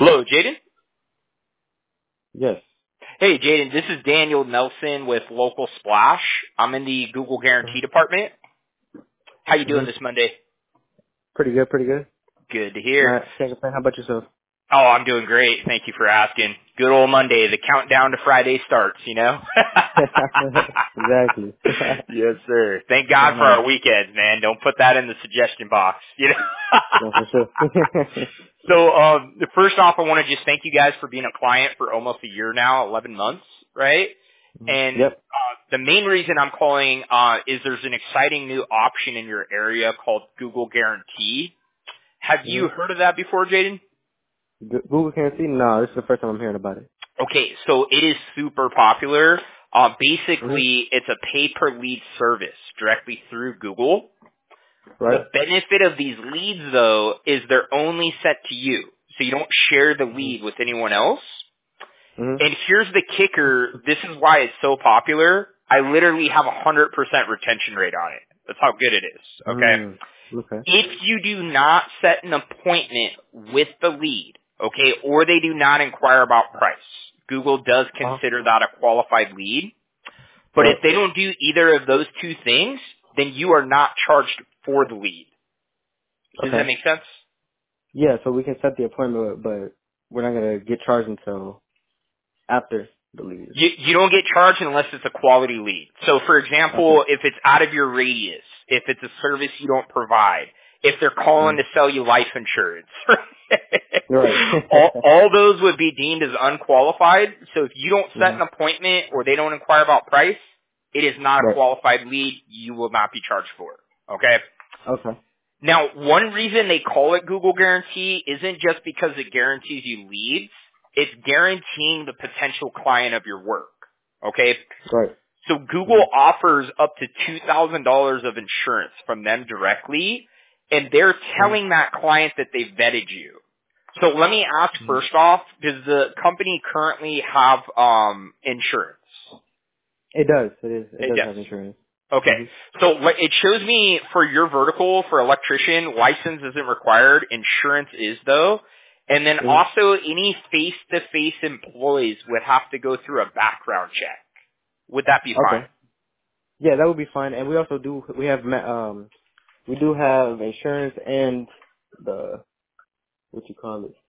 Hello, Jaden. Yes. Hey, Jaden. This is Daniel Nelson with Local Splash. I'm in the Google Guarantee department. How you doing this Monday? Pretty good, pretty good. Good to hear. Can't complain. How about yourself? Oh, I'm doing great. Thank you for asking. Good old Monday. The countdown to Friday starts, you know? Exactly. Yes, sir. Thank God for our weekends, man. Don't put that in the suggestion box, you know? No, for sure. So, first off, I want to just thank you guys for being a client for almost a year now, 11 months, right? And Yep. the main reason I'm calling is there's an exciting new option in your area called Google Guarantee. Have you heard of that before, Jaden? Google can't see? No, this is the first time I'm hearing about it. Okay, so it is super popular. Basically, it's a pay-per-lead service directly through Google. Right? The benefit of these leads, though, is they're only sent to you. So you don't share the lead with anyone else. And here's the kicker. This is why it's so popular. I literally have a 100% retention rate on it. That's how good it is. Okay? Okay. If you do not set an appointment with the lead, okay, or they do not inquire about price, Google does consider that a qualified lead. But if they don't do either of those two things, then you are not charged for the lead. Does that make sense? Yeah, so we can set the appointment, but we're not going to get charged until after the lead. You don't get charged unless it's a quality lead. So, for example, if it's out of your radius, if it's a service you don't provide, if they're calling to sell you life insurance, Right. all those would be deemed as unqualified. So if you don't set an appointment or they don't inquire about price, it is not a qualified lead. You will not be charged for it. Okay? Okay. Now, one reason they call it Google Guarantee isn't just because it guarantees you leads. It's guaranteeing the potential client of your work. Okay? Right. So Google offers up to $2,000 of insurance from them directly, and they're telling that client that they vetted you. So let me ask first off, does the company currently have insurance? It does. It does does. have insurance. Okay. So it shows me for your vertical, for electrician, license isn't required. Insurance is, though. And then also any face-to-face employees would have to go through a background check. Would that be fine? Yeah, that would be fine. And we also do, we do have insurance and what you call it?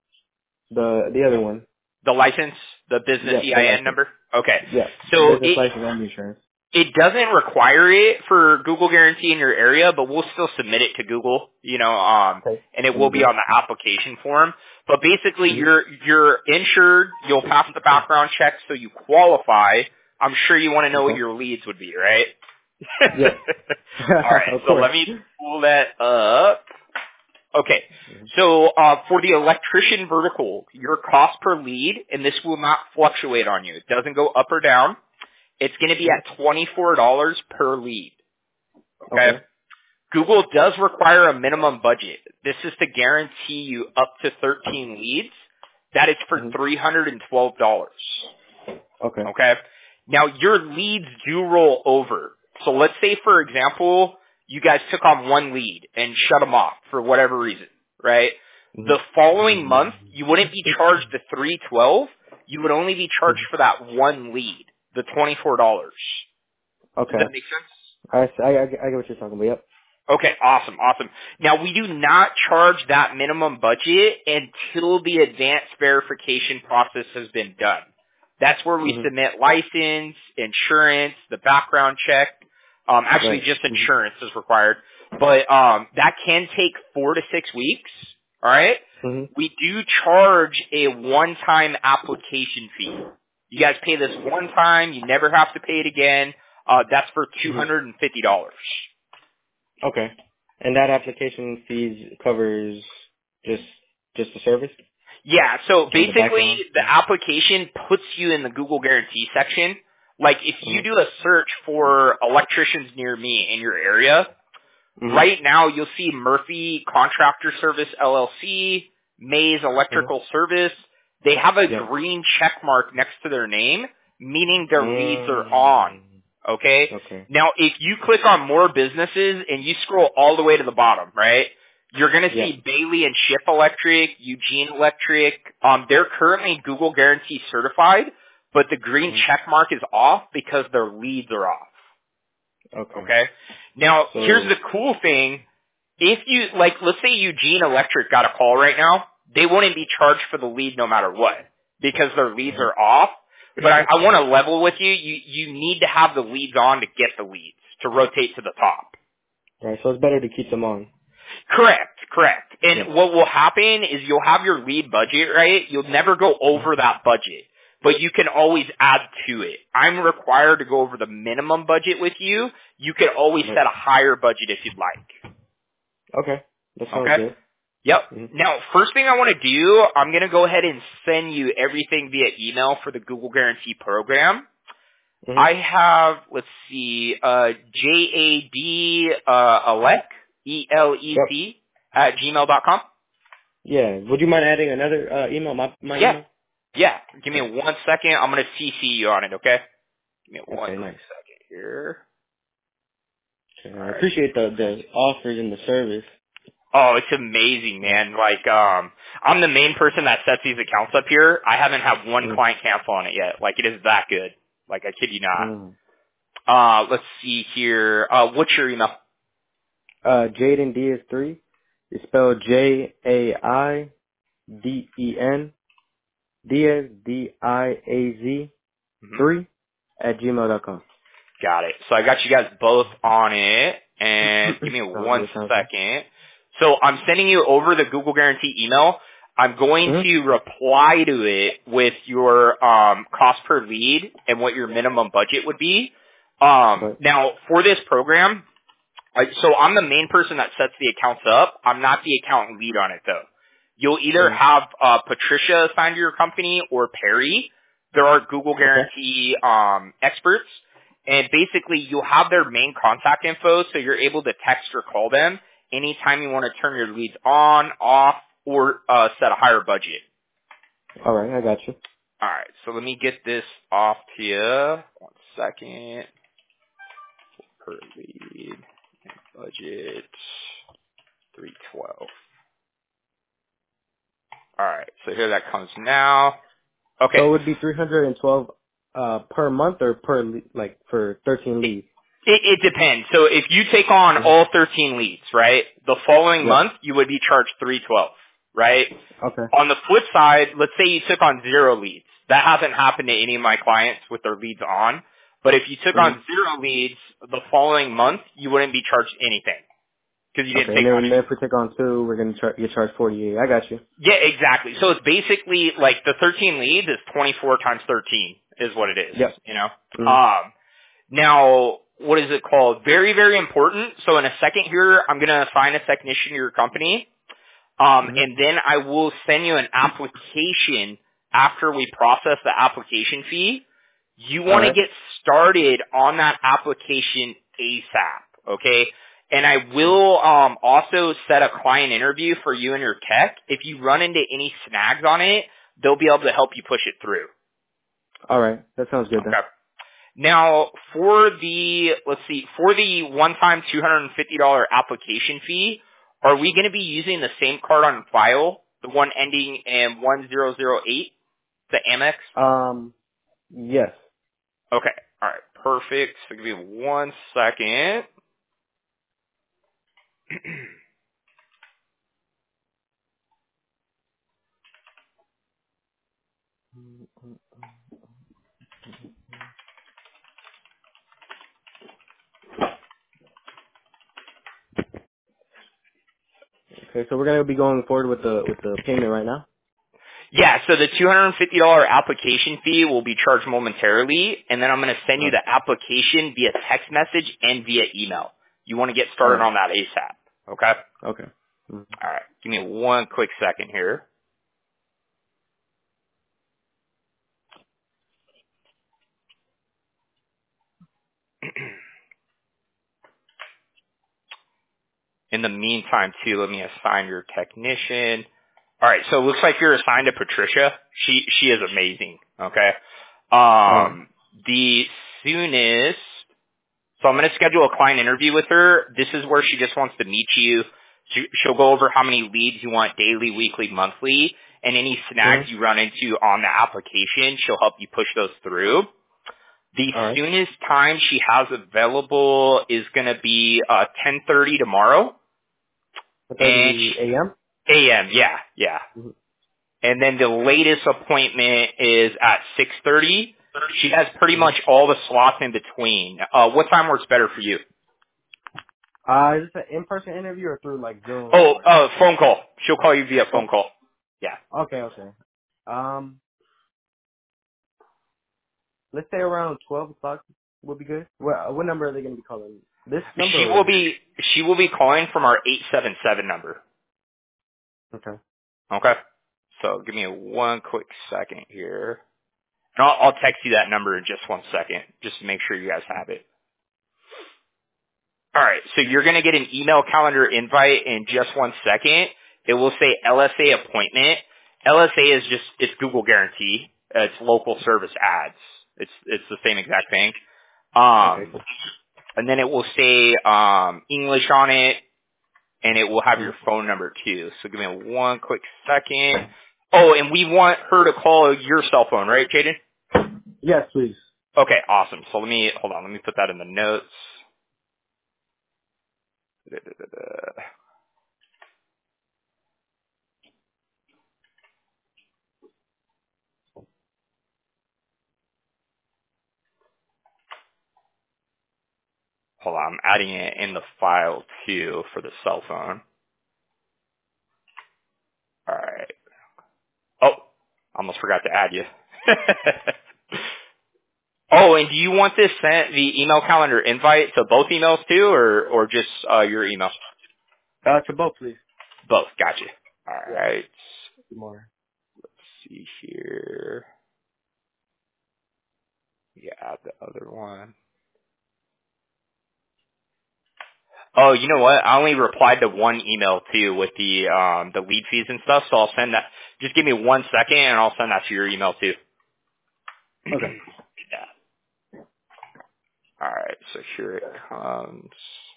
The other one. The license, the business Yeah, the EIN license. number? Okay. Yeah. So Business license and insurance. it doesn't require it for Google Guarantee in your area, but we'll still submit it to Google, and it will be on the application form. But basically, you're insured, you'll pass the background check, so you qualify. I'm sure you want to know what your leads would be, right? Yeah. All right, so let me pull that up. Okay, so for the electrician vertical, your cost per lead, and this will not fluctuate on you. It doesn't go up or down. It's going to be at $24 per lead. Okay? Google does require a minimum budget. This is to guarantee you up to 13 leads. That is for $312. Okay? Now, your leads do roll over. So let's say, for example, you guys took on one lead and shut them off for whatever reason, right? The following month, you wouldn't be charged the $312. You would only be charged for that one lead. The $24. Does that make sense? I get what you're talking about. Yep. Okay, awesome. Now, we do not charge that minimum budget until the advanced verification process has been done. That's where we submit license, insurance, the background check. Actually, just insurance is required. But that can take 4 to 6 weeks. All right? We do charge a one-time application fee. You guys pay this one time. You never have to pay it again. That's for $250. Okay. And that application fee covers just the service? Yeah, so basically the application puts you in the Google Guarantee section. Like if you do a search for electricians near me in your area, right now you'll see Murphy Contractor Service LLC, Mays Electrical Service. They have a green check mark next to their name, meaning their leads are on. Okay? Now, if you click on more businesses and you scroll all the way to the bottom, right, You're going to see Bailey and Ship Electric, Eugene Electric. They're currently Google Guarantee certified, but the green check mark is off because their leads are off. Okay? Now, here's the cool thing. If you, like, let's say Eugene Electric got a call right now, they wouldn't be charged for the lead no matter what because their leads are off. But I want to level with you. You need to have the leads on to get the leads, to rotate to the top. Right, so it's better to keep them on. Correct. And what will happen is you'll have your lead budget, right? You'll never go over that budget, but you can always add to it. I'm required to go over the minimum budget with you. You can always set a higher budget if you'd like. Okay. That sounds good. Yep. Now, first thing I want to do, I'm going to go ahead and send you everything via email for the Google Guarantee program. I have, let's see, JAD Elec, ELEC, at gmail.com. Yeah. Would you mind adding another email? My email? Yeah. Give me 1 second. I'm going to CC you on it, okay? Give me one second here. Okay. I appreciate the offers and the service. Oh, it's amazing, man. Like, I'm the main person that sets these accounts up here. I haven't had one client cancel on it yet. Like, it is that good. Like, I kid you not. Let's see here. What's your email? Jaden Diaz 3. It's spelled JAIDEN Diaz DIAZ 3 at gmail.com. Got it. So I got you guys both on it. And give me 1 second. So I'm sending you over the Google Guarantee email. I'm going to reply to it with your cost per lead and what your minimum budget would be. Now, for this program, so I'm the main person that sets the accounts up. I'm not the account lead on it, though. You'll either have Patricia assigned to your company or Perry. There are Google Guarantee experts. And basically, you'll have their main contact info, so you're able to text or call them anytime you want to turn your leads on, off, or set a higher budget. All right, I got you. All right, so let me get this off to you. 1 second. Per lead and budget 312. All right, so here that comes now. Okay. So it would be 312 per month or for 13 leads? It depends. So if you take on all 13 leads, right, the following month you would be charged 312, right? Okay. On the flip side, let's say you took on 0 leads. That hasn't happened to any of my clients with their leads on. But if you took on 0 leads the following month, you wouldn't be charged anything because you didn't take on. And then if we take on 2, we're going to get charged 48. I got you. Yeah, exactly. So it's basically like the 13 leads is 24 times 13 is what it is. Yep. You know. Now, what is it called? Very, very important. So in a second here, I'm going to assign a technician to your company. And then I will send you an application after we process the application fee. You want to get started on that application ASAP, okay? And I will also set a client interview for you and your tech. If you run into any snags on it, they'll be able to help you push it through. All right. That sounds good then. Now, for the one-time $250 application fee, are we going to be using the same card on file, the one ending in 1008, the Amex? Yes. Okay. All right. Perfect. So give me 1 second. Okay, so we're gonna be going forward with the payment right now. Yeah, so the $250 application fee will be charged momentarily, and then I'm going to send you the application via text message and via email. You want to get started on that ASAP, okay? Okay. All right, give me 1 quick second here. In the meantime, too, let me assign your technician. All right, so it looks like you're assigned to Patricia. She is amazing, okay? The soonest, so I'm going to schedule a client interview with her. This is where she just wants to meet you, She'll go over how many leads you want daily, weekly, monthly, and any snags you run into on the application. She'll help you push those through. The soonest time she has available is going to be 10:30 tomorrow. 10:30 a.m.? A.m., yeah. Mm-hmm. And then the latest appointment is at 6:30. She has pretty much all the slots in between. What time works better for you? Is this an in-person interview or through like Zoom? Phone call. She'll call you via phone call. Yeah. Okay. Let's say around 12 o'clock would be good. What number are they going to be calling? This number? She will be calling from our 877 number. Okay. So give me one quick second here. And I'll text you that number in just 1 second, just to make sure you guys have it. All right, so you're going to get an email calendar invite in just 1 second. It will say LSA appointment. LSA is it's Google Guarantee. It's local service ads. It's the same exact thing. And then it will say English on it, and it will have your phone number too. So give me one quick second. Oh, and we want her to call your cell phone, right, Jaden? Yes, please. Okay, awesome. So let me put that in the notes. Hold on, I'm adding it in the file too for the cell phone. All right. Oh, almost forgot to add you. Oh, and do you want this sent the email calendar invite to both emails too, or just your email? To both, please. Both. Gotcha. All right. More. Let's see here. Yeah, add the other one. Oh, you know what? I only replied to one email too with the lead fees and stuff, so I'll send that. Just give me 1 second, and I'll send that to your email too. Okay. Yeah. All right. So here it comes.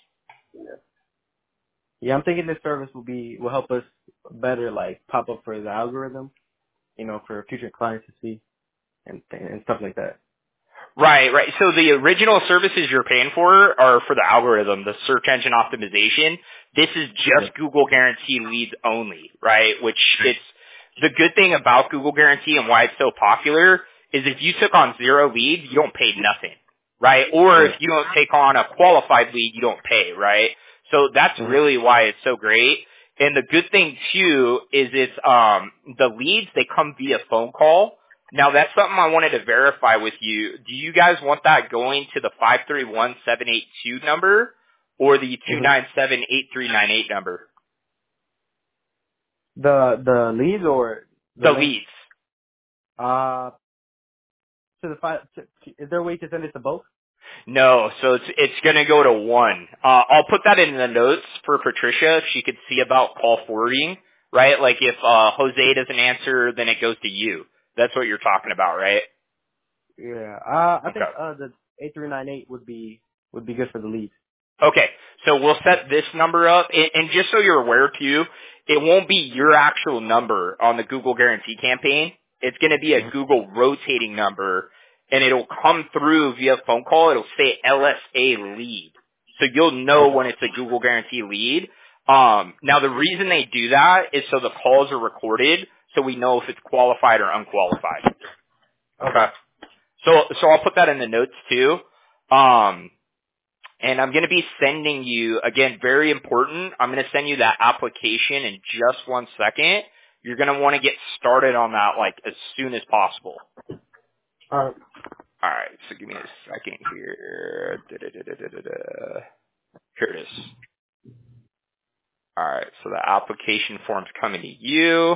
Yeah, I'm thinking this service will help us better like pop up for the algorithm, for future clients to see and stuff like that. Right. So the original services you're paying for are for the algorithm, the search engine optimization. This is just Google Guarantee leads only, right? Which it's the good thing about Google Guarantee and why it's so popular is if you took on 0 leads, you don't pay nothing, right? Or if you don't take on a qualified lead, you don't pay, right? So that's really why it's so great. And the good thing too is it's the leads, they come via phone call. Now that's something I wanted to verify with you. Do you guys want that going to the 531-782 number or the 297-8398 number? The leads or the leads? Is there a way to send it to both? No, so it's going to go to one. I'll put that in the notes for Patricia if she could see about call forwarding, right? Like if Jose doesn't answer, then it goes to you. That's what you're talking about, right? Yeah. I think the 8398 would be good for the leads. Okay, so we'll set this number up, and just so you're aware too, it won't be your actual number on the Google Guarantee campaign. It's going to be a Google rotating number, and it'll come through via phone call. It'll say LSA lead, so you'll know when it's a Google Guarantee lead. Now the reason they do that is so the calls are recorded, so we know if it's qualified or unqualified. Okay. So I'll put that in the notes too. And I'm going to be sending you, again, very important, I'm going to send you that application in just 1 second. You're going to want to get started on that, like, as soon as possible. All right, so give me a second here. Here it is. All right, so the application form's coming to you.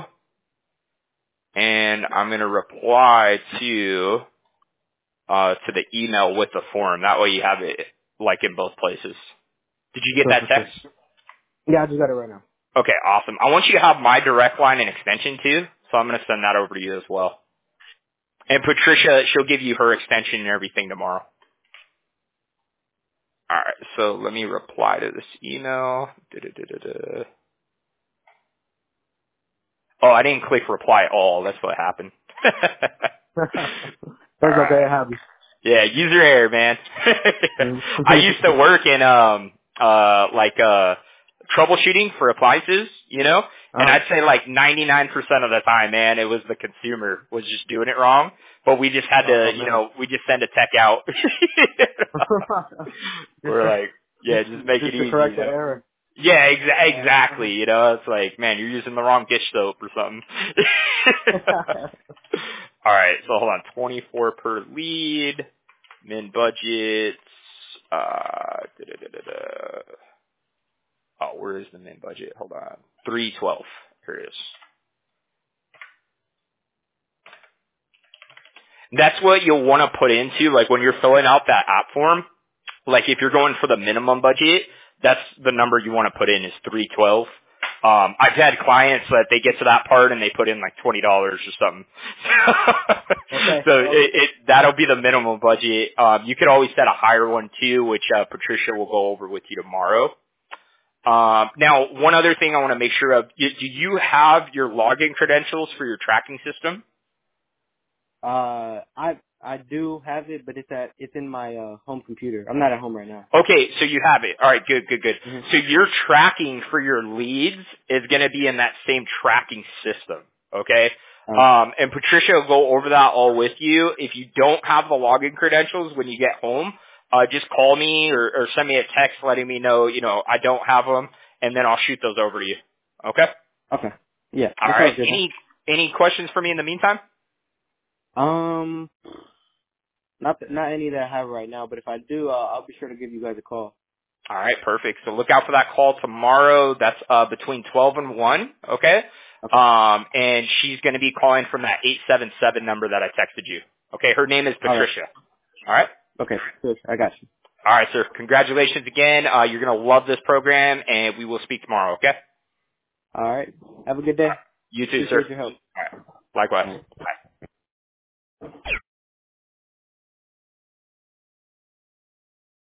And I'm going to reply to the email with the form. That way you have it, like, in both places. Did you get that text? Yeah, I just got it right now. Okay, awesome. I want you to have my direct line and extension too, so I'm going to send that over to you as well. And Patricia, she'll give you her extension and everything tomorrow. All right, so let me reply to this email. Oh, I didn't click reply all. That's what happened. That's okay. It happens. Yeah, user error, man. I used to work in troubleshooting for appliances, you know, and I'd say like 99% of the time, man, it was the consumer was just doing it wrong. But we just had to, you know, we just send a tech out. We're like, yeah, just make it easy. To correct you know? the error. Yeah, exactly. You know, it's like, man, you're using the wrong dish soap or something. All right, so hold on, 24 per lead, min budgets. Oh, where is the min budget? Hold on, 312. Here it is. That's what you'll want to put into, like when you're filling out that app form. Like if you're going for the minimum budget, that's the number you want to put in is 312. I've had clients that they get to that part and they put in like $20 or something. Okay. So that'll be the minimum budget. You could always set a higher one too, which Patricia will go over with you tomorrow. Now, one other thing I want to make sure of: do you have your login credentials for your tracking system? I do have it, but it's in my home computer. I'm not at home right now. Okay, so you have it. All right, good. Mm-hmm. So your tracking for your leads is going to be in that same tracking system, okay? And Patricia will go over that all with you. If you don't have the login credentials when you get home, just call me or send me a text letting me know, you know, I don't have them, and then I'll shoot those over to you. Okay? Okay. Yeah. All right. Any questions for me in the meantime? Not any that I have right now, but if I do, I'll be sure to give you guys a call. All right, perfect. So look out for that call tomorrow. That's between 12 and 1, okay? And she's going to be calling from that 877 number that I texted you. Okay, her name is Patricia. All right? Okay, good. I got you. All right, sir. Congratulations again. You're going to love this program, and we will speak tomorrow, okay? All right. Have a good day. You too, Appreciate sir. your help. All right. Likewise. All right. Bye.